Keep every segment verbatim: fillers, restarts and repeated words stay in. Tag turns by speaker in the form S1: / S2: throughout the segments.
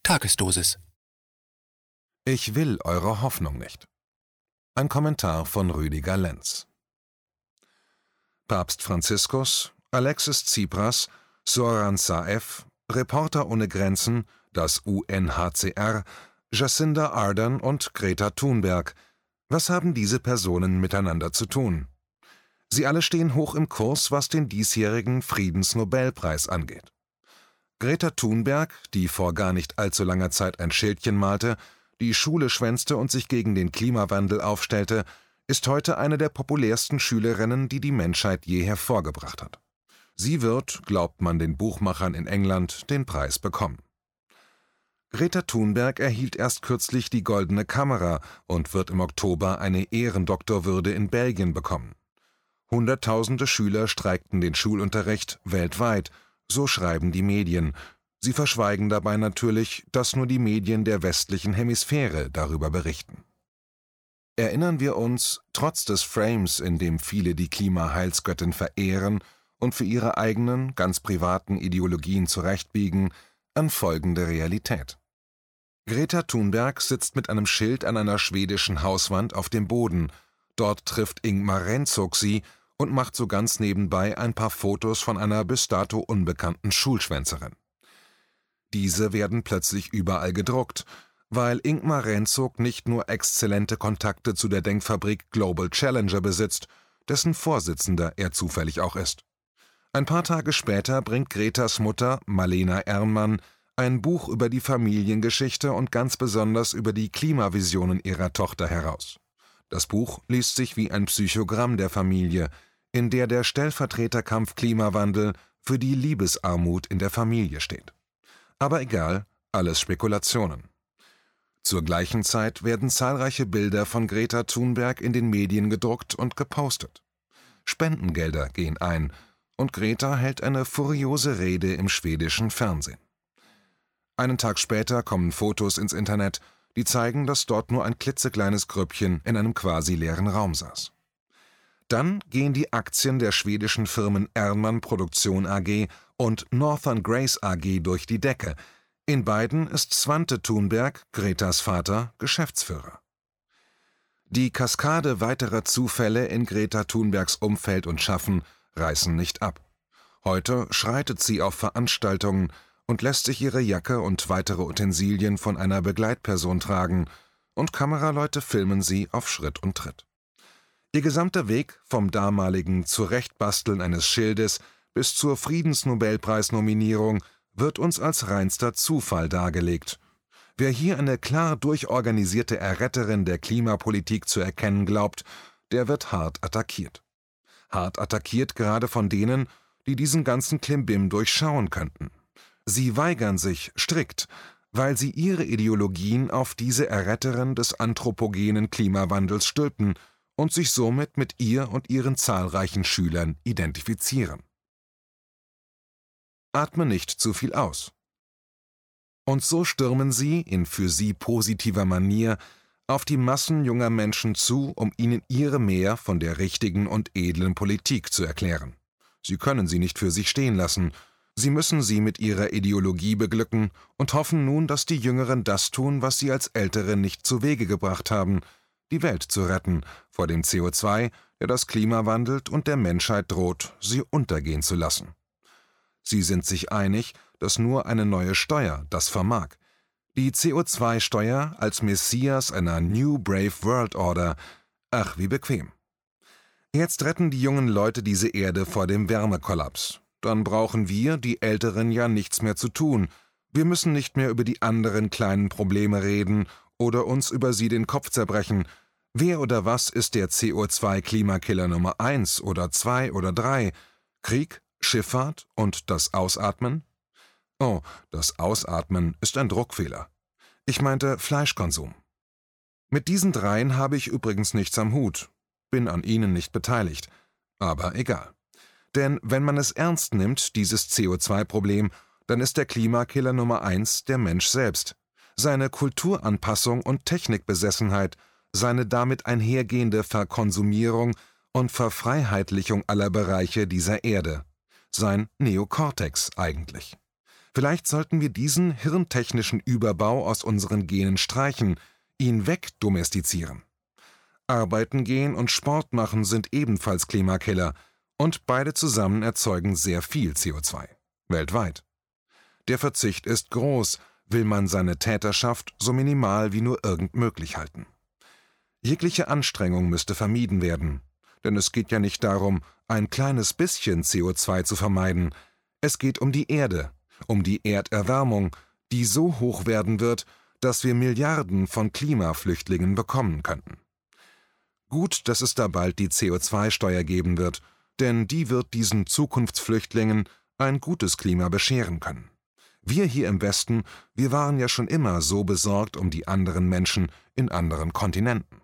S1: Tagesdosis.
S2: Ich will eure Hoffnung nicht. Ein Kommentar von Rüdiger Lenz. Papst Franziskus, Alexis Tsipras, Zoran Zaev, Reporter ohne Grenzen, das U N H C R, Jacinda Ardern und Greta Thunberg. Was haben diese Personen miteinander zu tun? Sie alle stehen hoch im Kurs, was den diesjährigen Friedensnobelpreis angeht. Greta Thunberg, die vor gar nicht allzu langer Zeit ein Schildchen malte, die Schule schwänzte und sich gegen den Klimawandel aufstellte, ist heute eine der populärsten Schülerinnen, die die Menschheit je hervorgebracht hat. Sie wird, glaubt man den Buchmachern in England, den Preis bekommen. Greta Thunberg erhielt erst kürzlich die Goldene Kamera und wird im Oktober eine Ehrendoktorwürde in Belgien bekommen. Hunderttausende Schüler streikten den Schulunterricht weltweit, so schreiben die Medien. Sie verschweigen dabei natürlich, dass nur die Medien der westlichen Hemisphäre darüber berichten. Erinnern wir uns, trotz des Frames, in dem viele die Klimaheilsgöttin verehren und für ihre eigenen, ganz privaten Ideologien zurechtbiegen, an folgende Realität. Greta Thunberg sitzt mit einem Schild an einer schwedischen Hauswand auf dem Boden. Dort trifft Ingmar Rentzog sie und macht so ganz nebenbei ein paar Fotos von einer bis dato unbekannten Schulschwänzerin. Diese werden plötzlich überall gedruckt, weil Ingmar Rentzog nicht nur exzellente Kontakte zu der Denkfabrik Global Challenger besitzt, dessen Vorsitzender er zufällig auch ist. Ein paar Tage später bringt Gretas Mutter, Malena Ernmann, ein Buch über die Familiengeschichte und ganz besonders über die Klimavisionen ihrer Tochter heraus. Das Buch liest sich wie ein Psychogramm der Familie, in der der Stellvertreterkampf Klimawandel für die Liebesarmut in der Familie steht. Aber egal, alles Spekulationen. Zur gleichen Zeit werden zahlreiche Bilder von Greta Thunberg in den Medien gedruckt und gepostet. Spendengelder gehen ein und Greta hält eine furiose Rede im schwedischen Fernsehen. Einen Tag später kommen Fotos ins Internet, die zeigen, dass dort nur ein klitzekleines Grüppchen in einem quasi leeren Raum saß. Dann gehen die Aktien der schwedischen Firmen Ernmann Produktion A G und Northern Grace A G durch die Decke. In beiden ist Svante Thunberg, Gretas Vater, Geschäftsführer. Die Kaskade weiterer Zufälle in Greta Thunbergs Umfeld und Schaffen reißen nicht ab. Heute schreitet sie auf Veranstaltungen und lässt sich ihre Jacke und weitere Utensilien von einer Begleitperson tragen, und Kameraleute filmen sie auf Schritt und Tritt. Ihr gesamter Weg vom damaligen Zurechtbasteln eines Schildes bis zur Friedensnobelpreisnominierung wird uns als reinster Zufall dargelegt. Wer hier eine klar durchorganisierte Erretterin der Klimapolitik zu erkennen glaubt, der wird hart attackiert. Hart attackiert gerade von denen, die diesen ganzen Klimbim durchschauen könnten. Sie weigern sich strikt, weil sie ihre Ideologien auf diese Erretterin des anthropogenen Klimawandels stülpen und sich somit mit ihr und ihren zahlreichen Schülern identifizieren. Atme nicht zu viel aus. Und so stürmen sie, in für sie positiver Manier, auf die Massen junger Menschen zu, um ihnen ihre Mehr von der richtigen und edlen Politik zu erklären. Sie können sie nicht für sich stehen lassen, sie müssen sie mit ihrer Ideologie beglücken und hoffen nun, dass die Jüngeren das tun, was sie als Ältere nicht zu Wege gebracht haben, die Welt zu retten vor dem C O zwei, der das Klima wandelt und der Menschheit droht, sie untergehen zu lassen. Sie sind sich einig, dass nur eine neue Steuer das vermag. Die C O zwei Steuer als Messias einer New Brave World Order. Ach, wie bequem. Jetzt retten die jungen Leute diese Erde vor dem Wärmekollaps. Dann brauchen wir, die Älteren, ja nichts mehr zu tun. Wir müssen nicht mehr über die anderen kleinen Probleme reden oder uns über sie den Kopf zerbrechen. Wer oder was ist der C O zwei Klimakiller Nummer eins oder zwei oder drei? Krieg, Schifffahrt und das Ausatmen? Oh, das Ausatmen ist ein Druckfehler. Ich meinte Fleischkonsum. Mit diesen dreien habe ich übrigens nichts am Hut, bin an ihnen nicht beteiligt, aber egal. Denn wenn man es ernst nimmt, dieses C O zwei Problem, dann ist der Klimakiller Nummer eins der Mensch selbst. Seine Kulturanpassung und Technikbesessenheit, seine damit einhergehende Verkonsumierung und Verfreiheitlichung aller Bereiche dieser Erde. Sein Neokortex eigentlich. Vielleicht sollten wir diesen hirntechnischen Überbau aus unseren Genen streichen, ihn wegdomestizieren. Arbeiten gehen und Sport machen sind ebenfalls Klimakiller, und beide zusammen erzeugen sehr viel C O zwei, weltweit. Der Verzicht ist groß, will man seine Täterschaft so minimal wie nur irgend möglich halten. Jegliche Anstrengung müsste vermieden werden, denn es geht ja nicht darum, ein kleines bisschen C O zwei zu vermeiden, es geht um die Erde, um die Erderwärmung, die so hoch werden wird, dass wir Milliarden von Klimaflüchtlingen bekommen könnten. Gut, dass es da bald die C O zwei Steuer geben wird, denn die wird diesen Zukunftsflüchtlingen ein gutes Klima bescheren können. Wir hier im Westen, wir waren ja schon immer so besorgt um die anderen Menschen in anderen Kontinenten.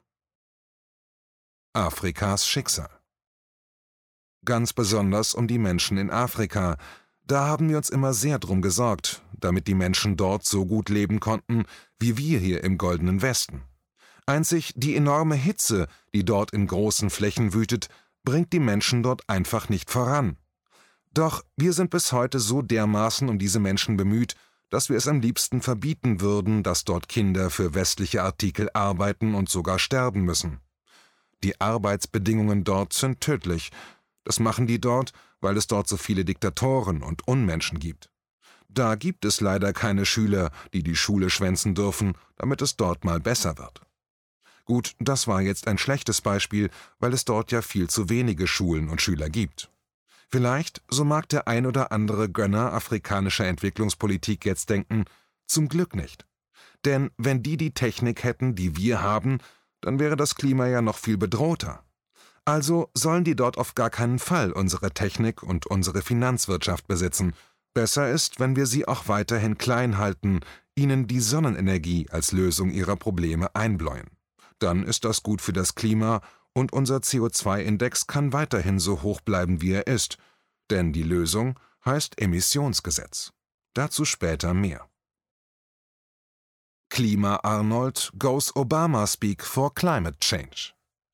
S2: Afrikas Schicksal. Ganz besonders um die Menschen in Afrika. Da haben wir uns immer sehr drum gesorgt, damit die Menschen dort so gut leben konnten, wie wir hier im Goldenen Westen. Einzig die enorme Hitze, die dort in großen Flächen wütet, bringt die Menschen dort einfach nicht voran. Doch wir sind bis heute so dermaßen um diese Menschen bemüht, dass wir es am liebsten verbieten würden, dass dort Kinder für westliche Artikel arbeiten und sogar sterben müssen. Die Arbeitsbedingungen dort sind tödlich. Das machen die dort, weil es dort so viele Diktatoren und Unmenschen gibt. Da gibt es leider keine Schüler, die die Schule schwänzen dürfen, damit es dort mal besser wird. Gut, das war jetzt ein schlechtes Beispiel, weil es dort ja viel zu wenige Schulen und Schüler gibt. Vielleicht, so mag der ein oder andere Gönner afrikanischer Entwicklungspolitik jetzt denken, zum Glück nicht. Denn wenn die die Technik hätten, die wir haben, dann wäre das Klima ja noch viel bedrohter. Also sollen die dort auf gar keinen Fall unsere Technik und unsere Finanzwirtschaft besitzen. Besser ist, wenn wir sie auch weiterhin klein halten, ihnen die Sonnenenergie als Lösung ihrer Probleme einbläuen. Dann ist das gut für das Klima und unser C O zwei Index kann weiterhin so hoch bleiben, wie er ist. Denn die Lösung heißt Emissionsgesetz. Dazu später mehr. Klima-Arnold goes Obama speak for climate change.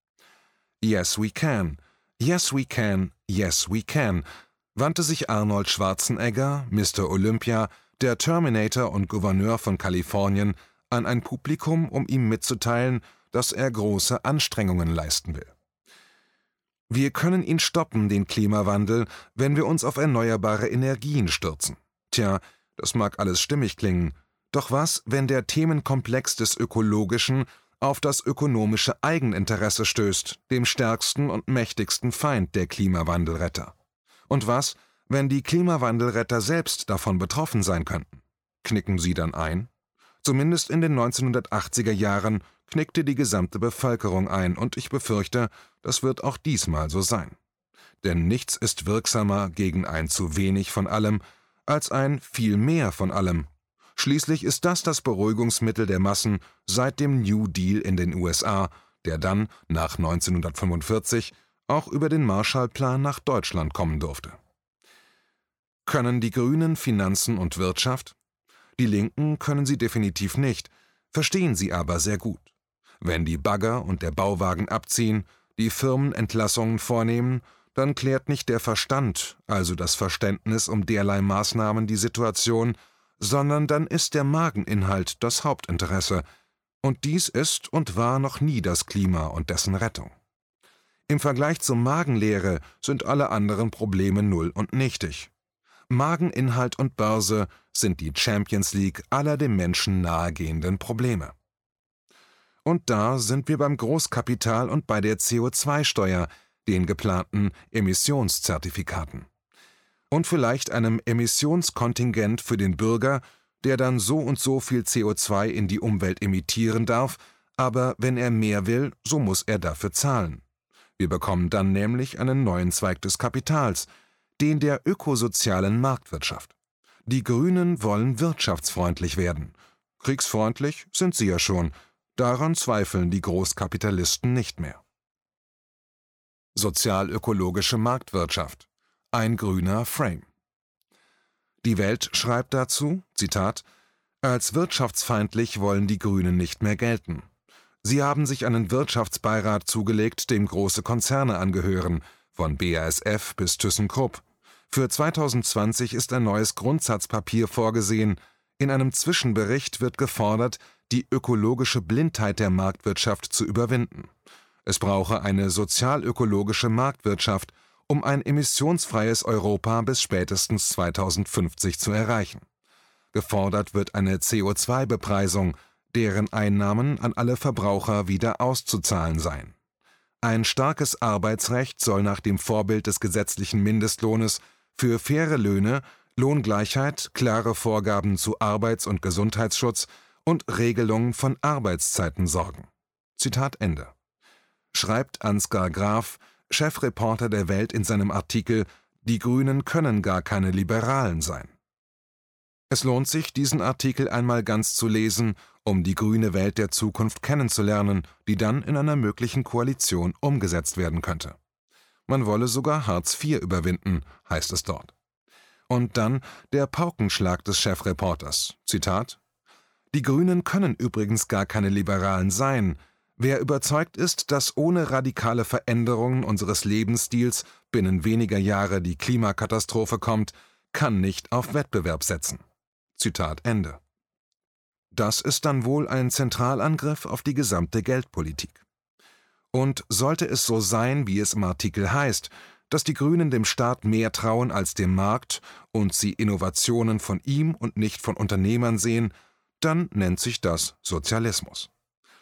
S2: Yes we can, yes we can, yes we can, wandte sich Arnold Schwarzenegger, Mister Olympia, der Terminator und Gouverneur von Kalifornien, an ein Publikum, um ihm mitzuteilen, dass er große Anstrengungen leisten will. Wir können ihn stoppen, den Klimawandel, wenn wir uns auf erneuerbare Energien stürzen. Tja, das mag alles stimmig klingen, doch was, wenn der Themenkomplex des Ökologischen auf das ökonomische Eigeninteresse stößt, dem stärksten und mächtigsten Feind der Klimawandelretter? Und was, wenn die Klimawandelretter selbst davon betroffen sein könnten? Knicken sie dann ein? Zumindest in den neunzehnhundertachtziger Jahren knickte die gesamte Bevölkerung ein, und ich befürchte, das wird auch diesmal so sein. Denn nichts ist wirksamer gegen ein zu wenig von allem, als ein viel mehr von allem. Schließlich ist das das Beruhigungsmittel der Massen seit dem New Deal in den U S A, der dann, nach neunzehnhundertfünfundvierzig, auch über den Marshallplan nach Deutschland kommen durfte. Können die Grünen Finanzen und Wirtschaft? Die Linken können sie definitiv nicht, verstehen sie aber sehr gut. Wenn die Bagger und der Bauwagen abziehen, die Firmen Entlassungen vornehmen, dann klärt nicht der Verstand, also das Verständnis um derlei Maßnahmen, die Situation, sondern dann ist der Mageninhalt das Hauptinteresse. Und dies ist und war noch nie das Klima und dessen Rettung. Im Vergleich zur Magenleere sind alle anderen Probleme null und nichtig. Mageninhalt und Börse sind die Champions League aller dem Menschen nahegehenden Probleme. Und da sind wir beim Großkapital und bei der C O zwei Steuer, den geplanten Emissionszertifikaten. Und vielleicht einem Emissionskontingent für den Bürger, der dann so und so viel C O zwei in die Umwelt emittieren darf, aber wenn er mehr will, so muss er dafür zahlen. Wir bekommen dann nämlich einen neuen Zweig des Kapitals, den der ökosozialen Marktwirtschaft. Die Grünen wollen wirtschaftsfreundlich werden. Kriegsfreundlich sind sie ja schon, daran zweifeln die Großkapitalisten nicht mehr. Sozialökologische Marktwirtschaft. Ein grüner Frame. Die Welt schreibt dazu, Zitat, als wirtschaftsfeindlich wollen die Grünen nicht mehr gelten. Sie haben sich einen Wirtschaftsbeirat zugelegt, dem große Konzerne angehören, von B A S F bis ThyssenKrupp. Für zweitausendzwanzig ist ein neues Grundsatzpapier vorgesehen. In einem Zwischenbericht wird gefordert, die ökologische Blindheit der Marktwirtschaft zu überwinden. Es brauche eine sozialökologische Marktwirtschaft, um ein emissionsfreies Europa bis spätestens zweitausendfünfzig zu erreichen. Gefordert wird eine C O zwei Bepreisung, deren Einnahmen an alle Verbraucher wieder auszuzahlen seien. Ein starkes Arbeitsrecht soll nach dem Vorbild des gesetzlichen Mindestlohnes für faire Löhne, Lohngleichheit, klare Vorgaben zu Arbeits- und Gesundheitsschutz und Regelungen von Arbeitszeiten sorgen. Zitat Ende. Schreibt Ansgar Graf, Chefreporter der Welt, in seinem Artikel »Die Grünen können gar keine Liberalen sein«. Es lohnt sich, diesen Artikel einmal ganz zu lesen, um die grüne Welt der Zukunft kennenzulernen, die dann in einer möglichen Koalition umgesetzt werden könnte. Man wolle sogar Hartz vier überwinden, heißt es dort. Und dann der Paukenschlag des Chefreporters, Zitat: »Die Grünen können übrigens gar keine Liberalen sein. Wer überzeugt ist, dass ohne radikale Veränderungen unseres Lebensstils binnen weniger Jahre die Klimakatastrophe kommt, kann nicht auf Wettbewerb setzen.« Zitat Ende. Das ist dann wohl ein Zentralangriff auf die gesamte Geldpolitik. Und sollte es so sein, wie es im Artikel heißt, dass die Grünen dem Staat mehr trauen als dem Markt und sie Innovationen von ihm und nicht von Unternehmern sehen, dann nennt sich das Sozialismus.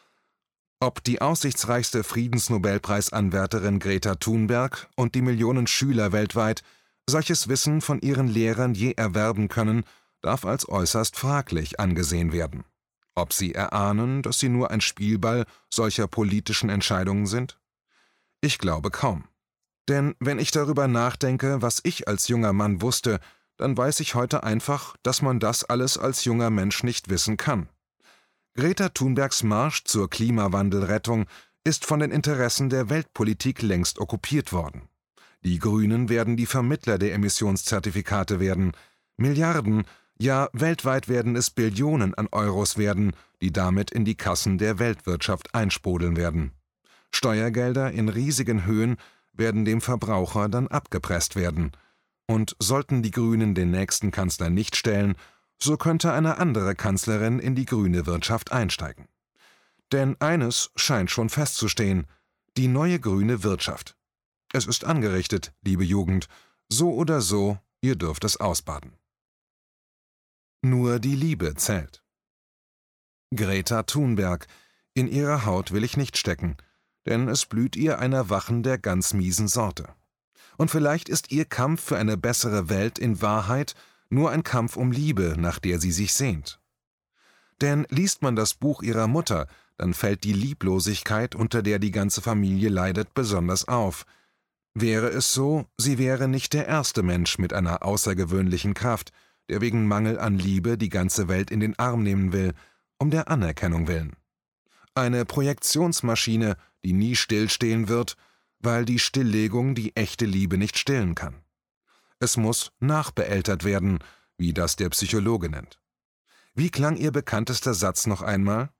S2: Ob die aussichtsreichste Friedensnobelpreisanwärterin Greta Thunberg und die Millionen Schüler weltweit solches Wissen von ihren Lehrern je erwerben können, darf als äußerst fraglich angesehen werden. Ob sie erahnen, dass sie nur ein Spielball solcher politischen Entscheidungen sind? Ich glaube kaum. Denn wenn ich darüber nachdenke, was ich als junger Mann wusste, dann weiß ich heute einfach, dass man das alles als junger Mensch nicht wissen kann. Greta Thunbergs Marsch zur Klimawandelrettung ist von den Interessen der Weltpolitik längst okkupiert worden. Die Grünen werden die Vermittler der Emissionszertifikate werden. Milliarden, ja weltweit werden es Billionen an Euros werden, die damit in die Kassen der Weltwirtschaft einsprudeln werden. Steuergelder in riesigen Höhen werden dem Verbraucher dann abgepresst werden. Und sollten die Grünen den nächsten Kanzler nicht stellen, so könnte eine andere Kanzlerin in die grüne Wirtschaft einsteigen. Denn eines scheint schon festzustehen: die neue grüne Wirtschaft. Es ist angerichtet, liebe Jugend, so oder so, ihr dürft es ausbaden. Nur die Liebe zählt. Greta Thunberg, in ihrer Haut will ich nicht stecken, denn es blüht ihr ein Erwachen der ganz miesen Sorte. Und vielleicht ist ihr Kampf für eine bessere Welt in Wahrheit nur ein Kampf um Liebe, nach der sie sich sehnt. Denn liest man das Buch ihrer Mutter, dann fällt die Lieblosigkeit, unter der die ganze Familie leidet, besonders auf. Wäre es so, sie wäre nicht der erste Mensch mit einer außergewöhnlichen Kraft, der wegen Mangel an Liebe die ganze Welt in den Arm nehmen will, um der Anerkennung willen. Eine Projektionsmaschine, die nie stillstehen wird, weil die Stilllegung die echte Liebe nicht stillen kann. Es muss nachbeältert werden, wie das der Psychologe nennt. Wie klang ihr bekanntester Satz noch einmal?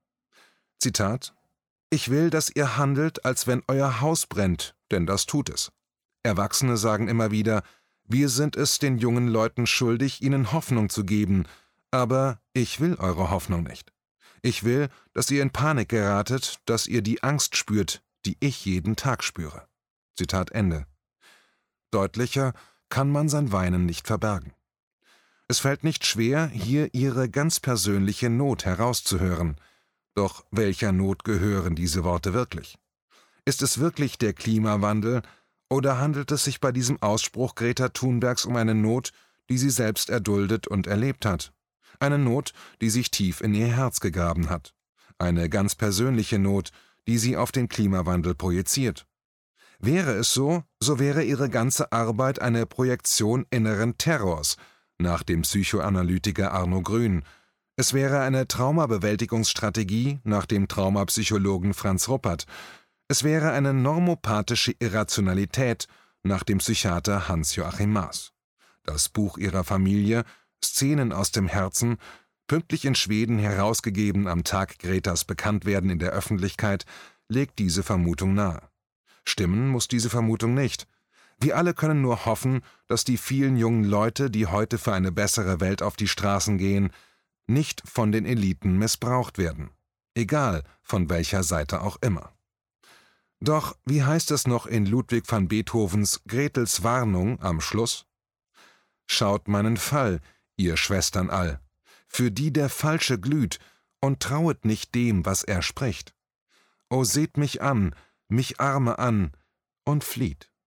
S2: Zitat: »Ich will, dass ihr handelt, als wenn euer Haus brennt, denn das tut es. Erwachsene sagen immer wieder, wir sind es den jungen Leuten schuldig, ihnen Hoffnung zu geben, aber ich will eure Hoffnung nicht. Ich will, dass ihr in Panik geratet, dass ihr die Angst spürt, die ich jeden Tag spüre.« Zitat Ende. Deutlicher kann man sein Weinen nicht verbergen. Es fällt nicht schwer, hier ihre ganz persönliche Not herauszuhören. Doch welcher Not gehören diese Worte wirklich? Ist es wirklich der Klimawandel, oder handelt es sich bei diesem Ausspruch Greta Thunbergs um eine Not, die sie selbst erduldet und erlebt hat? Eine Not, die sich tief in ihr Herz gegraben hat. Eine ganz persönliche Not, die sie auf den Klimawandel projiziert. Wäre es so, so wäre ihre ganze Arbeit eine Projektion inneren Terrors, nach dem Psychoanalytiker Arno Grün. Es wäre eine Traumabewältigungsstrategie nach dem Traumapsychologen Franz Ruppert. Es wäre eine normopathische Irrationalität nach dem Psychiater Hans-Joachim Maaß. Das Buch ihrer Familie, Szenen aus dem Herzen, pünktlich in Schweden herausgegeben am Tag Gretas Bekanntwerden in der Öffentlichkeit, legt diese Vermutung nahe. Stimmen muss diese Vermutung nicht. Wir alle können nur hoffen, dass die vielen jungen Leute, die heute für eine bessere Welt auf die Straßen gehen, nicht von den Eliten missbraucht werden, egal von welcher Seite auch immer. Doch wie heißt es noch in Ludwig van Beethovens Gretels Warnung am Schluss? »Schaut meinen Fall, ihr Schwestern all, für die der Falsche glüht, und trauet nicht dem, was er spricht. O seht mich an, mich Arme an, und flieht.«